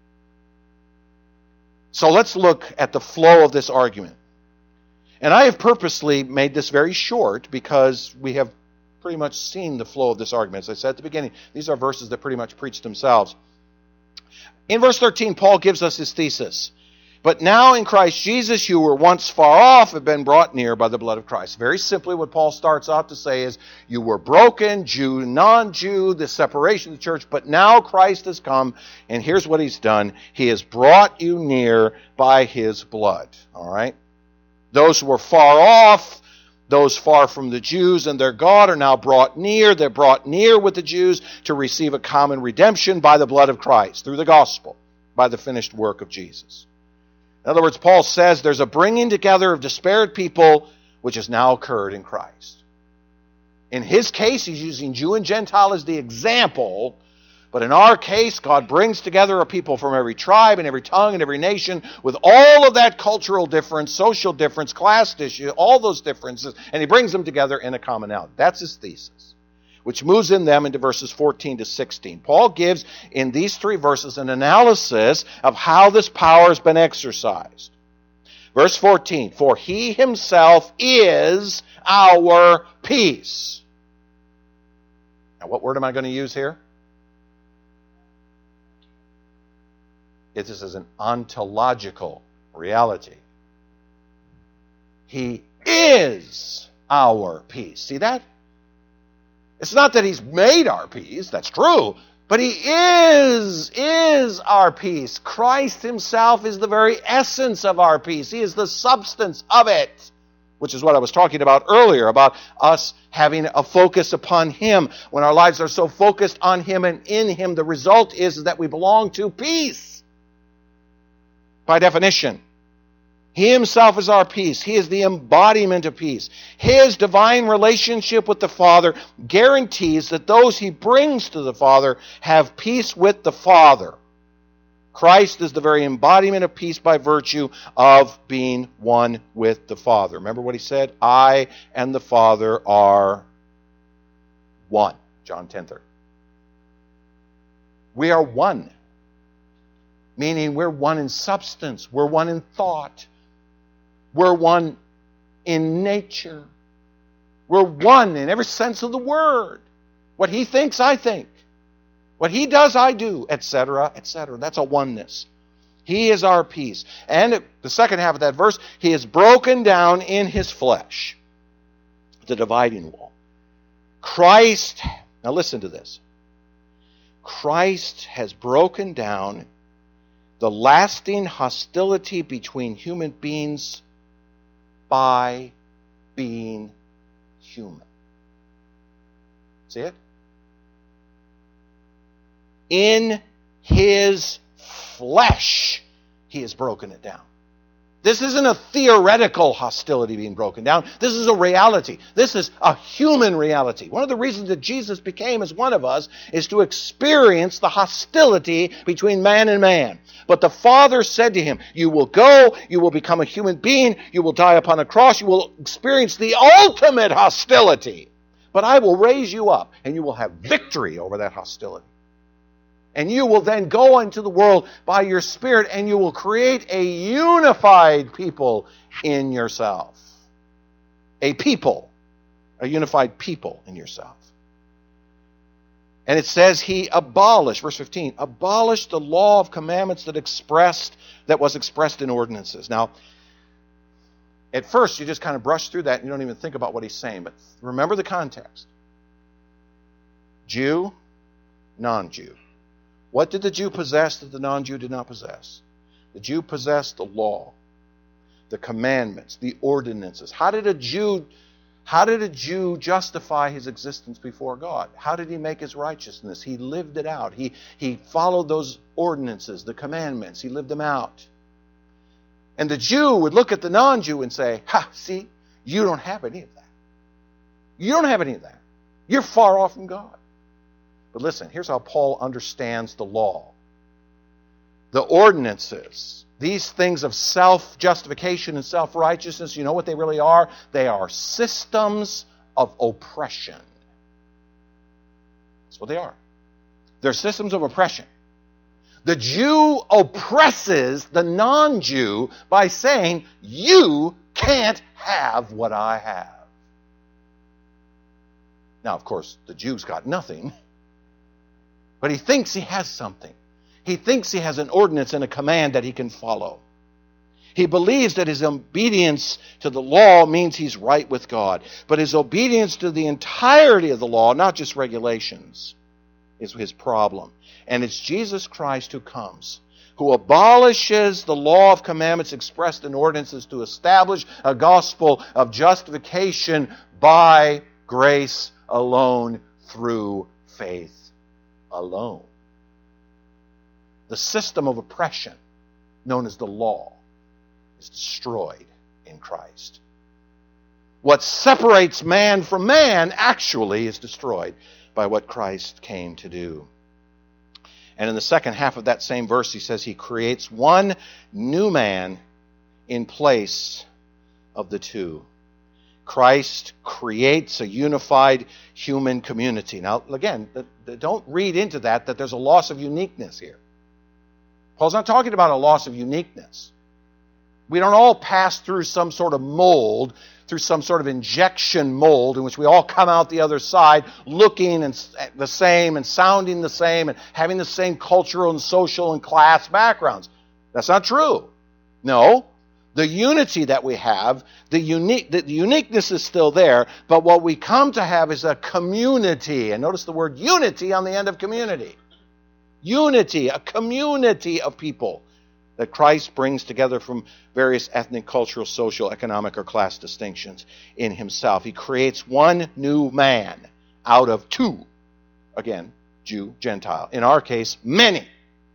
So let's look at the flow of this argument. And I have purposely made this very short because we have pretty much seen the flow of this argument. As I said at the beginning, these are verses that pretty much preach themselves. In verse thirteen, Paul gives us his thesis. But now in Christ Jesus, you were once far off, have been brought near by the blood of Christ. Very simply, what Paul starts out to say is, you were broken, Jew, non-Jew, the separation of the church, but now Christ has come, and here's what He's done. He has brought you near by His blood. All right? Those who were far off, those far from the Jews and their God are now brought near. They're brought near with the Jews to receive a common redemption by the blood of Christ, through the gospel, by the finished work of Jesus. In other words, Paul says there's a bringing together of disparate people which has now occurred in Christ. In his case, he's using Jew and Gentile as the example. But in our case, God brings together a people from every tribe and every tongue and every nation with all of that cultural difference, social difference, class issue, all those differences, and He brings them together in a commonality. That's his thesis, which moves in them into verses fourteen to sixteen. Paul gives in these three verses an analysis of how this power has been exercised. Verse fourteen, for He Himself is our peace. Now, what word am I going to use here? It is an ontological reality. He is our peace. See that? It's not that He's made our peace, that's true, but He is, is our peace. Christ Himself is the very essence of our peace. He is the substance of it, which is what I was talking about earlier, about us having a focus upon Him. When our lives are so focused on Him and in Him, the result is that we belong to peace. By definition, He Himself is our peace. He is the embodiment of peace. His divine relationship with the Father guarantees that those He brings to the Father have peace with the Father. Christ is the very embodiment of peace by virtue of being one with the Father. Remember what he said? I and the Father are one. John ten thirty. We are one. Meaning we're one in substance. We're one in thought. We're one in nature. We're one in every sense of the word. What he thinks, I think. What he does, I do, et cetera, et cetera. That's a oneness. He is our peace. And the second half of that verse, he is broken down in his flesh, the dividing wall. Christ, now listen to this. Christ has broken down the lasting hostility between human beings by being human. See it? In his flesh, he has broken it down. This isn't a theoretical hostility being broken down. This is a reality. This is a human reality. One of the reasons that Jesus became as one of us is to experience the hostility between man and man. But the Father said to him, you will go, you will become a human being, you will die upon a cross, you will experience the ultimate hostility. But I will raise you up, and you will have victory over that hostility. And you will then go into the world by your Spirit, and you will create a unified people in yourself. A people. A unified people in yourself. And it says he abolished, verse fifteen, abolished the law of commandments that expressed, that was expressed in ordinances. Now, at first you just kind of brush through that and you don't even think about what he's saying. But remember the context. Jew, non-Jew. What did the Jew possess that the non-Jew did not possess? The Jew possessed the law, the commandments, the ordinances. How did a Jew, how did a Jew justify his existence before God? How did he make his righteousness? He lived it out. He, he followed those ordinances, the commandments. He lived them out. And the Jew would look at the non-Jew and say, ha, see, you don't have any of that. You don't have any of that. You're far off from God. But listen, here's how Paul understands the law. The ordinances, these things of self-justification and self-righteousness, you know what they really are? They are systems of oppression. That's what they are. They're systems of oppression. The Jew oppresses the non-Jew by saying, you can't have what I have. Now, of course, the Jew's got nothing. But he thinks he has something. He thinks he has an ordinance and a command that he can follow. He believes that his obedience to the law means he's right with God. But his obedience to the entirety of the law, not just regulations, is his problem. And it's Jesus Christ who comes, who abolishes the law of commandments expressed in ordinances to establish a gospel of justification by grace alone through faith alone. The system of oppression known as the law is destroyed in Christ. What separates man from man actually is destroyed by what Christ came to do. And in the second half of that same verse, he says he creates one new man in place of the two. Christ creates a unified human community. Now, again, don't read into that that there's a loss of uniqueness here. Paul's not talking about a loss of uniqueness. We don't all pass through some sort of mold, through some sort of injection mold in which we all come out the other side looking and the same and sounding the same and having the same cultural and social and class backgrounds. That's not true. No. The unity that we have, the unique, the uniqueness is still there, but what we come to have is a community. And notice the word unity on the end of community. Unity, a community of people that Christ brings together from various ethnic, cultural, social, economic, or class distinctions in himself. He creates one new man out of two. Again, Jew, Gentile. In our case, many.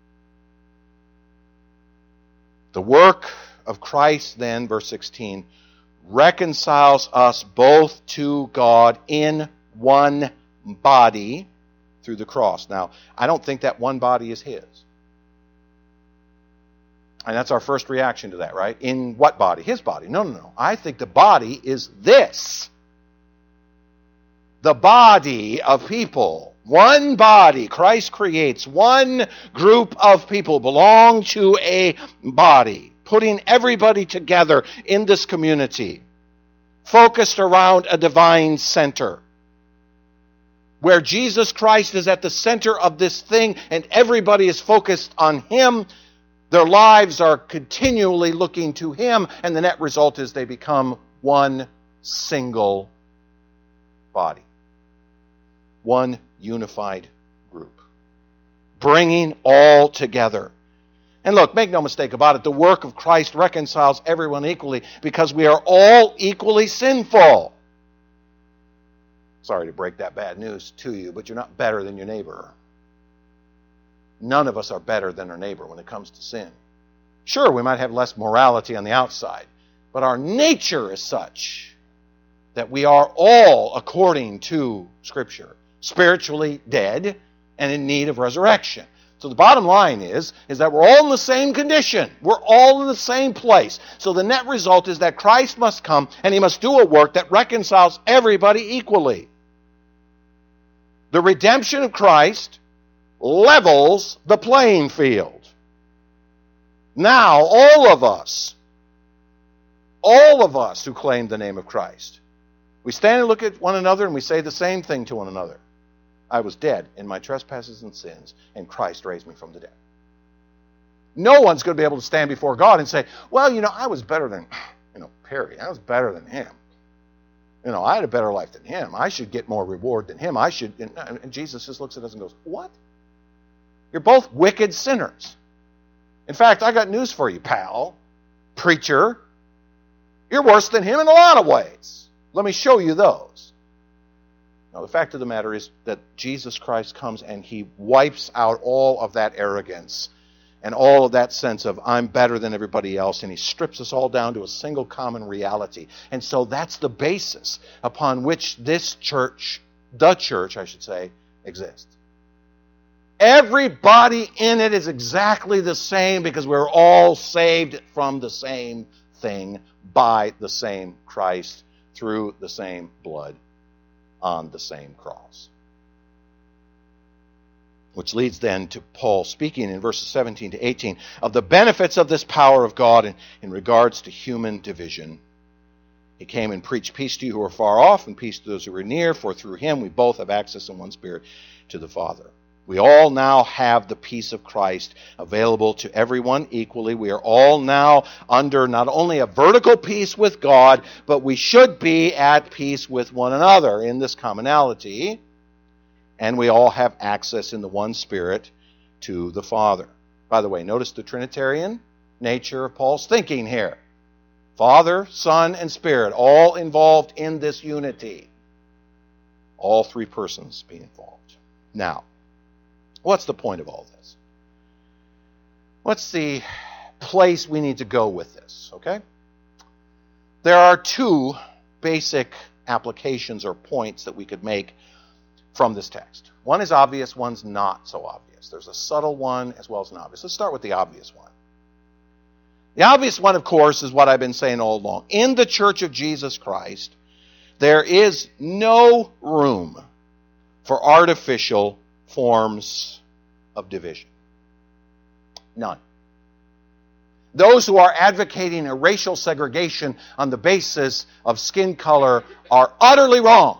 The work of Christ then, verse sixteen, reconciles us both to God in one body through the cross. Now, I don't think that one body is his. And that's our first reaction to that, right? In what body? His body. No, no, no. I think the body is this. The body of people. One body. Christ creates one group of people belong to a body, putting everybody together in this community, focused around a divine center, where Jesus Christ is at the center of this thing and everybody is focused on him. Their lives are continually looking to him, and the net result is they become one single body. One unified group. Bringing all together. And look, make no mistake about it, the work of Christ reconciles everyone equally because we are all equally sinful. Sorry to break that bad news to you, but you're not better than your neighbor. None of us are better than our neighbor when it comes to sin. Sure, we might have less morality on the outside, but our nature is such that we are all, according to Scripture, spiritually dead and in need of resurrection. So the bottom line is, is that we're all in the same condition. We're all in the same place. So the net result is that Christ must come and he must do a work that reconciles everybody equally. The redemption of Christ levels the playing field. Now, all of us, all of us who claim the name of Christ, we stand and look at one another and we say the same thing to one another. I was dead in my trespasses and sins, and Christ raised me from the dead. No one's going to be able to stand before God and say, well, you know, I was better than, you know, Perry. I was better than him. You know, I had a better life than him. I should get more reward than him. I should. And Jesus just looks at us and goes, what? You're both wicked sinners. In fact, I got news for you, pal, preacher. You're worse than him in a lot of ways. Let me show you those. Now, the fact of the matter is that Jesus Christ comes and he wipes out all of that arrogance and all of that sense of I'm better than everybody else, and he strips us all down to a single common reality. And so that's the basis upon which this church, the church, I should say, exists. Everybody in it is exactly the same because we're all saved from the same thing by the same Christ through the same blood on the same cross. Which leads then to Paul speaking in verses seventeen to eighteen of the benefits of this power of God in, in regards to human division. He came and preached peace to you who are far off and peace to those who are near, for through him we both have access in one Spirit to the Father. We all now have the peace of Christ available to everyone equally. We are all now under not only a vertical peace with God, but we should be at peace with one another in this commonality. And we all have access in the one Spirit to the Father. By the way, notice the Trinitarian nature of Paul's thinking here. Father, Son, and Spirit, all involved in this unity. All three persons being involved. Now, what's the point of all this? What's the place we need to go with this, okay? There are two basic applications or points that we could make from this text. One is obvious, one's not so obvious. There's a subtle one as well as an obvious. Let's start with the obvious one. The obvious one, of course, is what I've been saying all along. In the Church of Jesus Christ, there is no room for artificial forms of division. None. Those who are advocating a racial segregation on the basis of skin color are utterly wrong.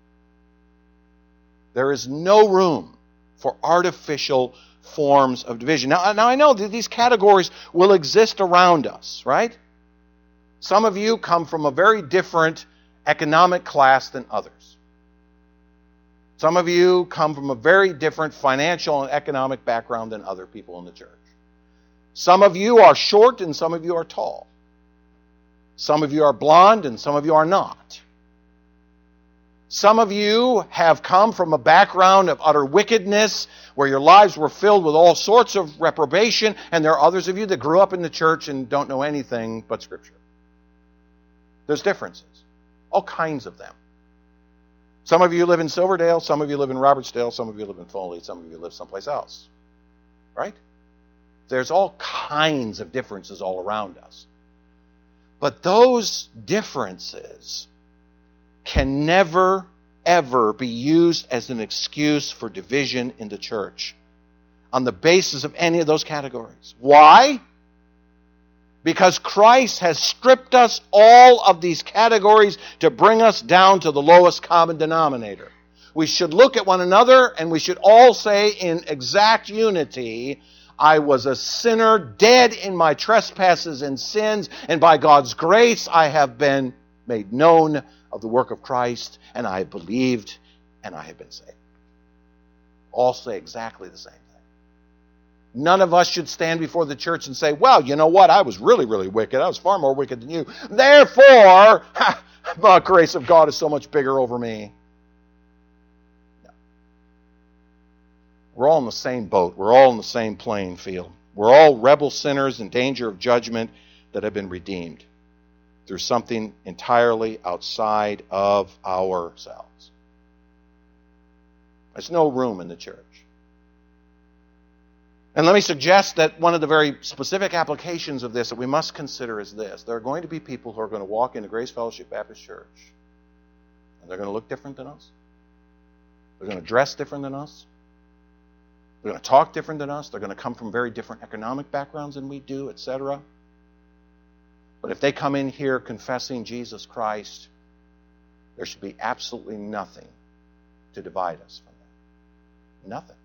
There is no room for artificial forms of division. Now, now I know that these categories will exist around us, right? Some of you come from a very different economic class than others. Some of you come from a very different financial and economic background than other people in the church. Some of you are short and some of you are tall. Some of you are blonde and some of you are not. Some of you have come from a background of utter wickedness where your lives were filled with all sorts of reprobation, and there are others of you that grew up in the church and don't know anything but Scripture. There's differences, all kinds of them. Some of you live in Silverdale, some of you live in Robertsdale, some of you live in Foley, some of you live someplace else. Right? There's all kinds of differences all around us. But those differences can never, ever be used as an excuse for division in the church on the basis of any of those categories. Why? Because Christ has stripped us all of these categories to bring us down to the lowest common denominator. We should look at one another and we should all say in exact unity, I was a sinner, dead in my trespasses and sins, and by God's grace I have been made known of the work of Christ, and I have believed, and I have been saved. All say exactly the same thing. None of us should stand before the church and say, well, you know what, I was really, really wicked. I was far more wicked than you. Therefore, ha, the grace of God is so much bigger over me. No. We're all in the same boat. We're all in the same playing field. We're all rebel sinners in danger of judgment that have been redeemed through something entirely outside of ourselves. There's no room in the church. And let me suggest that one of the very specific applications of this that we must consider is this. There are going to be people who are going to walk into Grace Fellowship Baptist Church, and they're going to look different than us. They're going to dress different than us. They're going to talk different than us. They're going to come from very different economic backgrounds than we do, et cetera. But if they come in here confessing Jesus Christ, there should be absolutely nothing to divide us from them. Nothing.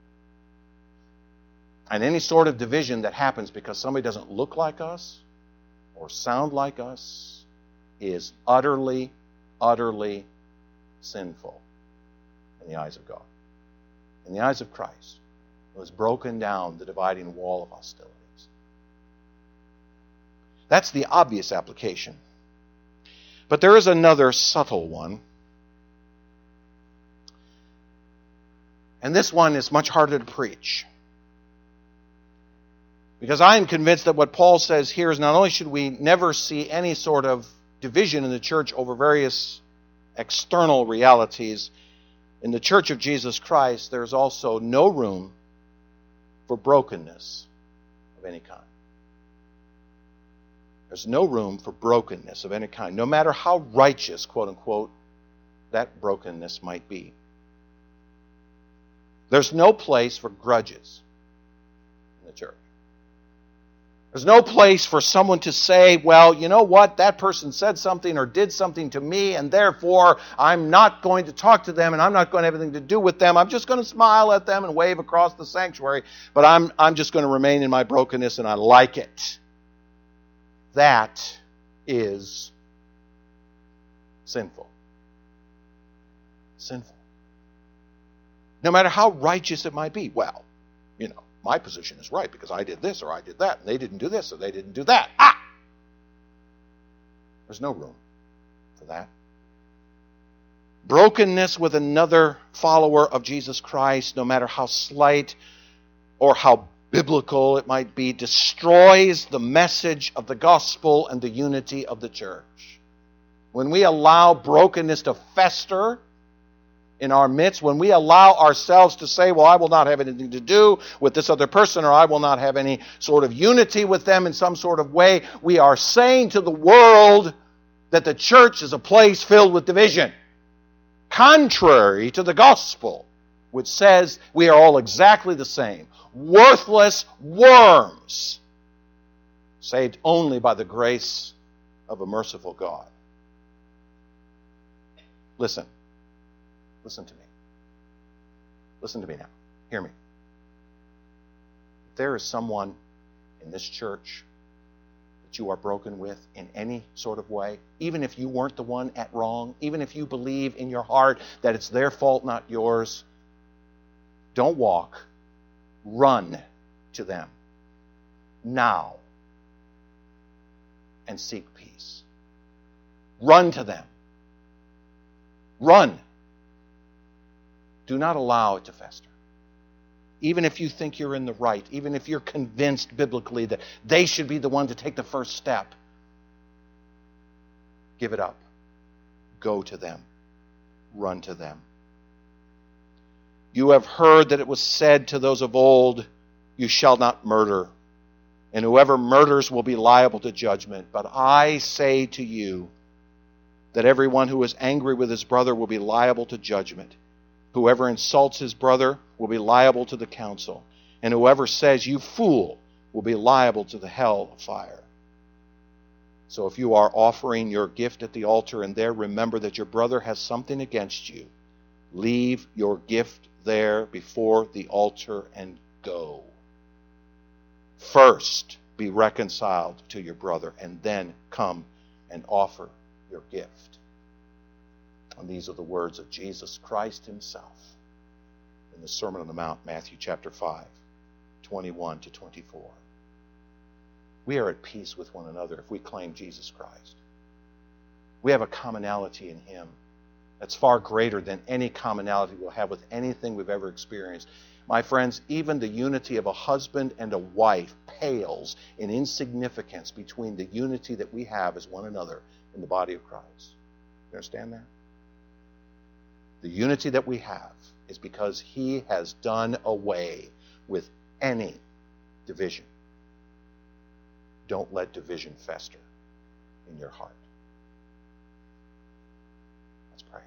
And any sort of division that happens because somebody doesn't look like us or sound like us is utterly, utterly sinful in the eyes of God. In the eyes of Christ, who has broken down the dividing wall of hostilities. That's the obvious application. But there is another subtle one. And this one is much harder to preach. Because I am convinced that what Paul says here is not only should we never see any sort of division in the church over various external realities, in the church of Jesus Christ, there is also no room for brokenness of any kind. There's no room for brokenness of any kind, no matter how righteous, quote unquote, that brokenness might be. There's no place for grudges in the church. There's no place for someone to say, well, you know what, that person said something or did something to me, and therefore I'm not going to talk to them and I'm not going to have anything to do with them. I'm just going to smile at them and wave across the sanctuary, but I'm, I'm just going to remain in my brokenness and I like it. That is sinful. Sinful. No matter how righteous it might be. Well, you know, my position is right because I did this or I did that, and they didn't do this or they didn't do that. Ah! There's no room for that. Brokenness with another follower of Jesus Christ, no matter how slight or how biblical it might be, destroys the message of the gospel and the unity of the church. When we allow brokenness to fester in our midst, when we allow ourselves to say, well, I will not have anything to do with this other person, or I will not have any sort of unity with them in some sort of way, we are saying to the world that the church is a place filled with division, contrary to the gospel, which says we are all exactly the same, worthless worms, saved only by the grace of a merciful God. Listen. Listen to me. Listen to me now. Hear me. If there is someone in this church that you are broken with in any sort of way, even if you weren't the one at wrong, even if you believe in your heart that it's their fault, not yours, don't walk. Run to them now and seek peace. Run to them. Run. Do not allow it to fester. Even if you think you're in the right, even if you're convinced biblically that they should be the one to take the first step, give it up. Go to them. Run to them. You have heard that it was said to those of old, You shall not murder, and whoever murders will be liable to judgment. But I say to you that everyone who is angry with his brother will be liable to judgment. Whoever insults his brother will be liable to the council, and whoever says, "You fool," will be liable to the hell of fire. So if you are offering your gift at the altar and there remember that your brother has something against you, leave your gift there before the altar and go. First, be reconciled to your brother, and then come and offer your gift. And these are the words of Jesus Christ himself in the Sermon on the Mount, Matthew chapter five, twenty-one to twenty-four. We are at peace with one another if we claim Jesus Christ. We have a commonality in him that's far greater than any commonality we'll have with anything we've ever experienced. My friends, even the unity of a husband and a wife pales in insignificance between the unity that we have as one another in the body of Christ. You understand that? The unity that we have is because he has done away with any division. Don't let division fester in your heart. Let's pray.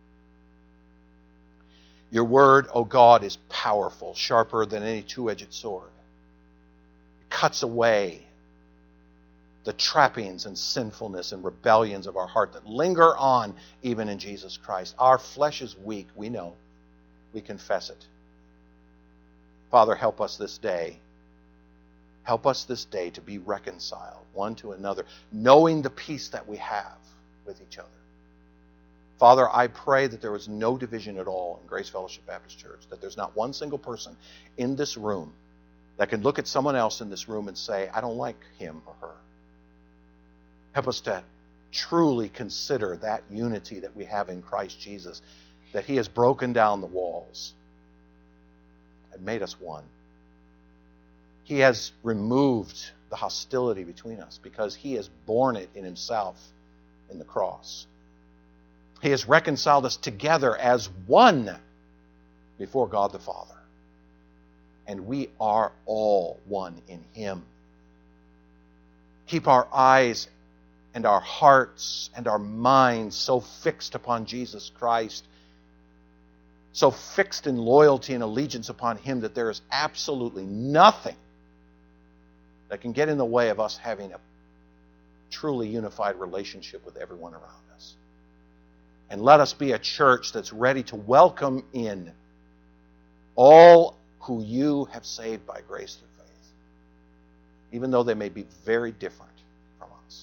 Your word, O God, is powerful, sharper than any two-edged sword. It cuts away the trappings and sinfulness and rebellions of our heart that linger on even in Jesus Christ. Our flesh is weak, we know. We confess it. Father, help us this day. Help us this day to be reconciled one to another, knowing the peace that we have with each other. Father, I pray that there is no division at all in Grace Fellowship Baptist Church, that there's not one single person in this room that can look at someone else in this room and say, I don't like him or her. Help us to truly consider that unity that we have in Christ Jesus, that he has broken down the walls and made us one. He has removed the hostility between us because he has borne it in himself in the cross. He has reconciled us together as one before God the Father. And we are all one in him. Keep our eyes and our hearts and our minds so fixed upon Jesus Christ, so fixed in loyalty and allegiance upon him that there is absolutely nothing that can get in the way of us having a truly unified relationship with everyone around us. And let us be a church that's ready to welcome in all who you have saved by grace through faith, even though they may be very different from us.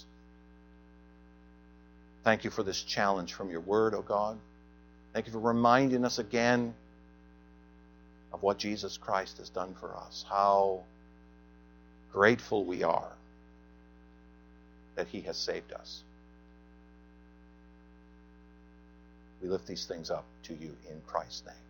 Thank you for this challenge from your word, O God. Thank you for reminding us again of what Jesus Christ has done for us, how grateful we are that he has saved us. We lift these things up to you in Christ's name.